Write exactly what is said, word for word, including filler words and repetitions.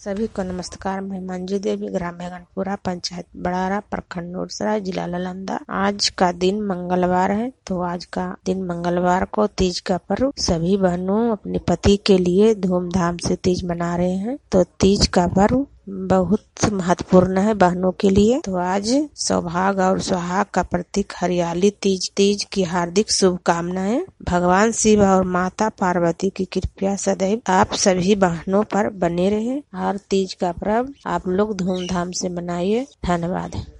सभी को नमस्कार। मैं मंजू देवी, ग्राम बेगनपुरा, पंचायत बड़ारा, प्रखंड नूरसराय, जिला नालंदा। आज का दिन मंगलवार है, तो आज का दिन मंगलवार को तीज का पर्व सभी बहनों अपने पति के लिए धूमधाम से तीज मना रहे हैं। तो तीज का पर्व बहुत महत्वपूर्ण है बहनों के लिए। तो आज सौभाग्य और सुहाग का प्रतीक हरियाली तीज तीज की हार्दिक शुभकामनाएं। भगवान शिव और माता पार्वती की कृपा सदैव आप सभी बहनों पर बने रहे और तीज का पर्व आप लोग धूमधाम से मनाइए। धन्यवाद।